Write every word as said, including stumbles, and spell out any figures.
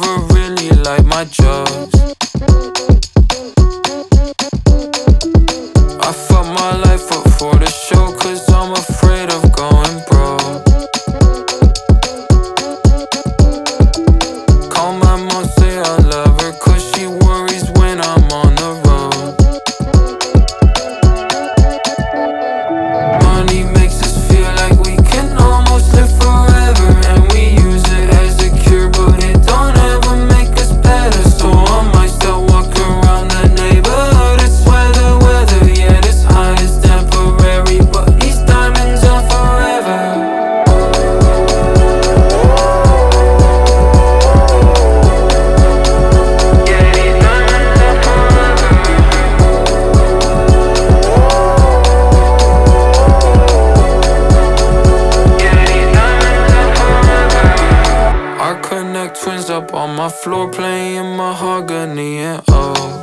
never really like my drugs. I fuck my life up for the show, cause I'm afraid of going broke. Call my mom, say I love her, cause she worries when I'm on the road. Money makes us feel like we can almost live forever, and we use it as a cure, but it don't ever make us better. So I might start walking around the neighborhood. It's weather, weather, yeah, this high is temporary, but these diamonds are forever. Yeah, these diamonds are forever. Yeah, these diamonds are forever. Our Connect twins up on my floor playing mahogany and oh.